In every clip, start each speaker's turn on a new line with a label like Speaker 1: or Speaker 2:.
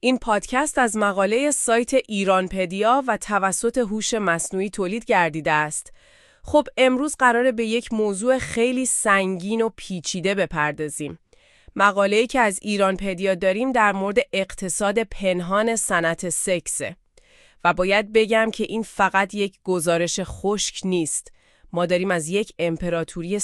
Speaker 1: این پادکست از مقاله سایت ایرانپدیا و توسط هوش مصنوعی تولید گردیده است. خب امروز قراره به یک موضوع خیلی سنگین و پیچیده بپردازیم. مقاله‌ای که از ایرانپدیا داریم در مورد اقتصاد پنهان صنعت سکسه. و باید بگم که این فقط یک گزارش خشک نیست. ما داریم از یک امپراتوری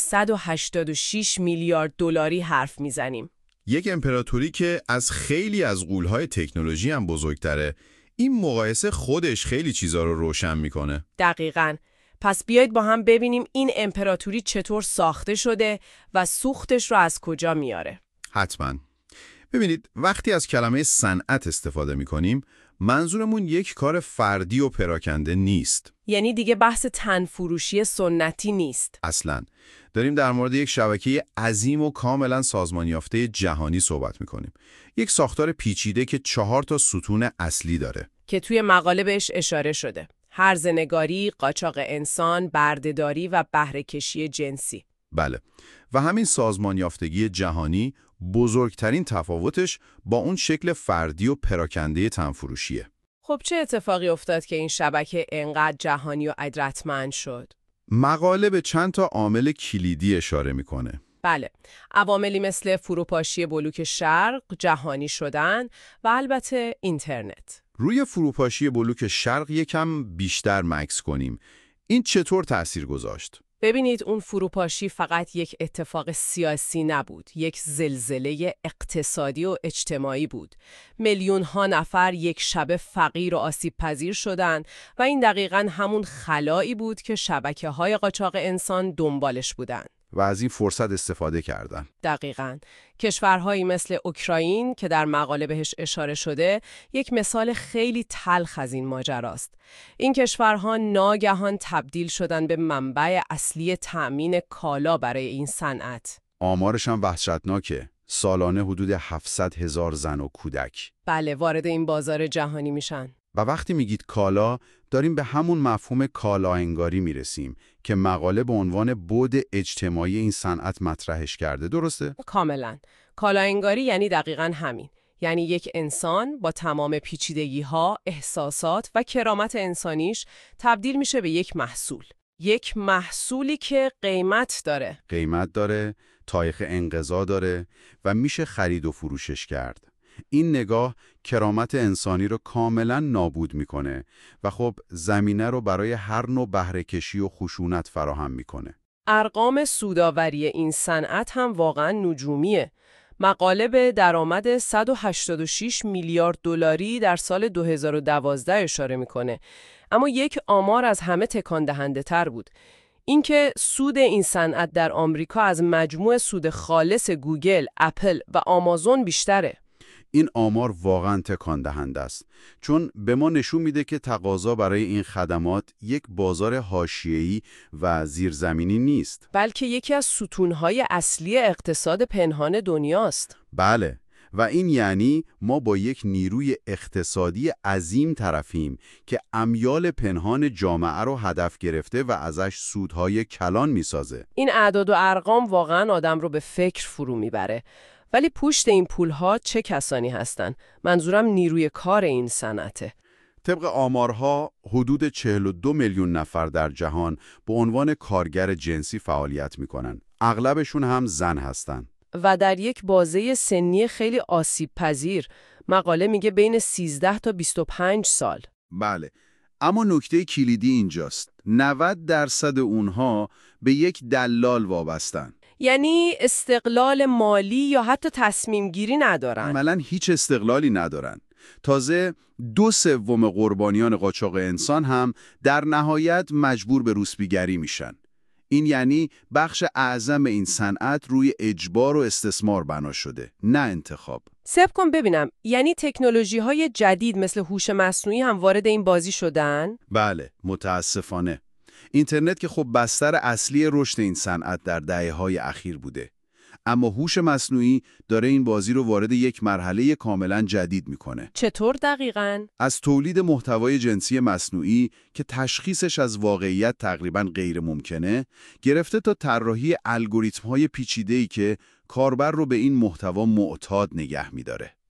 Speaker 1: 186 میلیارد دلاری حرف میزنیم.
Speaker 2: یک امپراتوری که از خیلی از غول‌های تکنولوژی هم بزرگتره. این مقایسه خودش خیلی چیزا رو روشن میکنه.
Speaker 1: دقیقاً. پس بیایید با هم ببینیم این امپراتوری چطور ساخته شده و سوختش رو از کجا میاره.
Speaker 2: حتماً. ببینید وقتی از کلمه صنعت استفاده میکنیم منظورمون یک کار فردی و پراکنده نیست.
Speaker 1: یعنی دیگه بحث تنفروشی سنتی نیست.
Speaker 2: اصلاً. داریم در مورد یک شبکه عظیم و کاملا سازمان یافته جهانی صحبت میکنیم. یک ساختار پیچیده که 4 ستون اصلی داره. که
Speaker 1: توی مقاله بهش اشاره شده. هرزنگاری، قاچاق انسان، بردهداری و بهره‌کشی جنسی.
Speaker 2: بله. و همین سازمان یافتگی جهانی بزرگترین تفاوتش با اون شکل فردی و پراکنده تنفروشیه.
Speaker 1: خب چه اتفاقی افتاد که این شبکه انقدر جهانی و قدرتمند شد؟
Speaker 2: مقاله به چند تا عامل کلیدی اشاره میکنه.
Speaker 1: بله، عواملی مثل فروپاشی بلوک شرق، جهانی شدن و البته اینترنت.
Speaker 2: روی فروپاشی بلوک شرق یکم بیشتر مکث کنیم. این چطور تأثیر گذاشت؟
Speaker 1: ببینید اون فروپاشی فقط یک اتفاق سیاسی نبود، یک زلزله اقتصادی و اجتماعی بود. میلیون ها نفر یک شب فقیر و آسیب پذیر شدند و این دقیقاً همون خلایی بود که شبکه‌های قاچاق انسان دنبالش بودند.
Speaker 2: و از این فرصت استفاده کردن.
Speaker 1: دقیقاً. کشورهایی مثل اوکراین که در مقاله بهش اشاره شده، یک مثال خیلی تلخ از این ماجراست. این کشورها ناگهان تبدیل شدن به منبع اصلی تأمین کالا برای این صنعت.
Speaker 2: آمارش هم وحشتناکه. سالانه حدود 700,000 زن و کودک.
Speaker 1: بله، وارد این بازار جهانی میشن.
Speaker 2: و وقتی میگید کالا، داریم به همون مفهوم کالاانگاری میرسیم که مقاله به عنوان بعد اجتماعی این صنعت مطرحش کرده، درسته؟
Speaker 1: کاملا. کالاانگاری یعنی دقیقاً همین. یعنی یک انسان با تمام پیچیدگی‌ها، احساسات و کرامت انسانیش تبدیل میشه به یک محصول. یک محصولی که قیمت داره، تاریخ انقضا داره و میشه خرید و فروشش کرد. این نگاه کرامت انسانی رو کاملا نابود میکنه و خب زمینه رو برای هر نوع بهره‌کشی و خشونت فراهم میکنه. ارقام سودآوری این صنعت هم واقعا نجومیه. مقاله به درآمد 186 میلیارد دلاری در سال 2012 اشاره میکنه. اما یک آمار از همه تکان دهنده تر بود. اینکه سود این صنعت در آمریکا از مجموع سود خالص گوگل، اپل و آمازون بیشتره.
Speaker 2: این آمار واقعا تکان دهنده است، چون به ما نشون میده که تقاضا برای این خدمات یک بازار حاشیه‌ای و زیرزمینی نیست،
Speaker 1: بلکه یکی از ستونهای اصلی اقتصاد پنهان دنیاست.
Speaker 2: بله، و این یعنی ما با یک نیروی اقتصادی عظیم طرفیم که امیال پنهان جامعه رو هدف گرفته و ازش سودهای کلان میسازه.
Speaker 1: این اعداد و ارقام واقعا آدم رو به فکر فرو میبره. ولی پشت این پولها چه کسانی هستن؟ منظورم نیروی کار این صنعته.
Speaker 2: طبق آمارها حدود 42 میلیون نفر در جهان به عنوان کارگر جنسی فعالیت میکنن. اغلبشون هم زن هستن.
Speaker 1: و در یک بازه سنی خیلی آسیب پذیر. مقاله میگه بین 13 تا 25 سال.
Speaker 2: بله. اما نکته کلیدی اینجاست. 90% اونها به یک دلال وابستن.
Speaker 1: یعنی استقلال مالی یا حتی تصمیم گیری ندارن.
Speaker 2: عملاً هیچ استقلالی ندارن. تازه 2/3 قربانیان قاچاق انسان هم در نهایت مجبور به روسپیگری میشن. این یعنی بخش اعظم این صنعت روی اجبار و استثمار بنا شده، نه انتخاب.
Speaker 1: صبر کن ببینم، یعنی تکنولوژی‌های جدید مثل هوش مصنوعی هم وارد این بازی شدن؟
Speaker 2: بله، متاسفانه. اینترنت که خب بستر اصلی رشد این صنعت در دهه‌های اخیر بوده. اما هوش مصنوعی داره این بازی رو وارد یک مرحله کاملا جدید میکنه.
Speaker 1: چطور دقیقاً؟
Speaker 2: از تولید محتوای جنسی مصنوعی که تشخیصش از واقعیت تقریباً غیر ممکنه، گرفته تا طراحی الگوریتم‌های پیچیده‌ای که کاربر رو به این محتوا معتاد نگه می‌داره.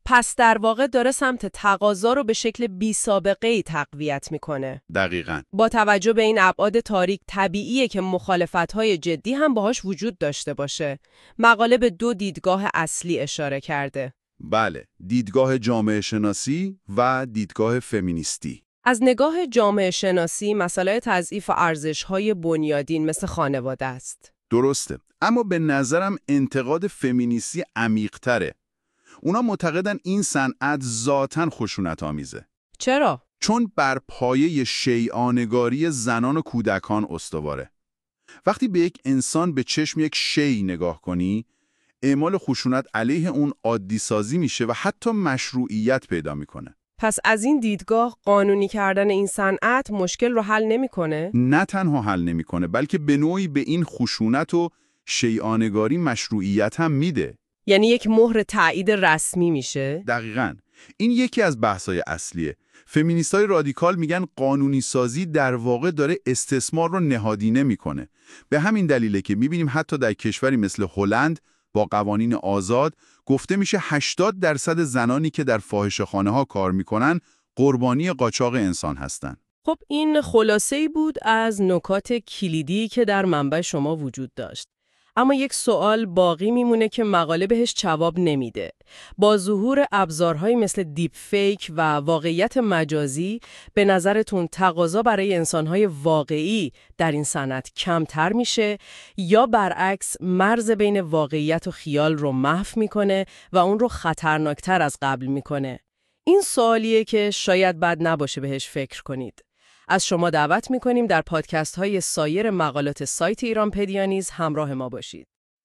Speaker 1: پس در واقع داره سمت تقاضا رو به شکل بی‌سابقه‌ای تقویت میکنه.
Speaker 2: دقیقاً.
Speaker 1: با توجه به این ابعاد تاریک طبیعیه که مخالفت‌های جدی هم باهاش وجود داشته باشه. مقاله به 2 دیدگاه اصلی اشاره کرده.
Speaker 2: بله، دیدگاه جامعه شناسی و دیدگاه فمینیستی.
Speaker 1: از نگاه جامعه شناسی مسئله تضعیف ارزش‌های بنیادین مثل خانواده است.
Speaker 2: درسته، اما به نظرم انتقاد فمینیستی عمیق‌تره. اونا معتقدن این صنعت ذاتاً خشونت‌آمیزه.
Speaker 1: چرا؟
Speaker 2: چون بر پایه شیعانگاری زنان و کودکان استواره. وقتی به یک انسان به چشم یک شیع نگاه کنی، اعمال خشونت علیه اون عادی سازی میشه و حتی مشروعیت پیدا میکنه.
Speaker 1: پس از این دیدگاه قانونی کردن این صنعت مشکل رو حل نمی‌کنه؟
Speaker 2: نه تنها حل نمیکنه، بلکه به نوعی به این خشونت و شیعانگاری مشروعیت هم میده.
Speaker 1: یعنی یک مهر تایید رسمی میشه؟
Speaker 2: دقیقاً. این یکی از بحث‌های اصلیه. فمینیستای رادیکال میگن قانونی سازی در واقع داره استثمار رو نهادینه میکنه. به همین دلیله که میبینیم حتی در کشوری مثل هلند با قوانین آزاد گفته میشه 80% زنانی که در فاحشه‌خانه‌ها کار میکنن قربانی قاچاق انسان هستن.
Speaker 1: خب این خلاصه‌ای بود از نکات کلیدی که در منبع شما وجود داشت. اما یک سوال باقی میمونه که مقاله بهش جواب نمیده. با ظهور ابزارهایی مثل دیپ فیک و واقعیت مجازی، به نظرتون تقاضا برای انسانهای واقعی در این صنعت کمتر میشه یا برعکس مرز بین واقعیت و خیال رو محو میکنه و اون رو خطرناکتر از قبل میکنه؟ این سوالیه که شاید بد نباشه بهش فکر کنید. از شما دعوت می‌کنیم در پادکست‌های سایر مقالات سایت ایرانپدیا نیز همراه ما باشید.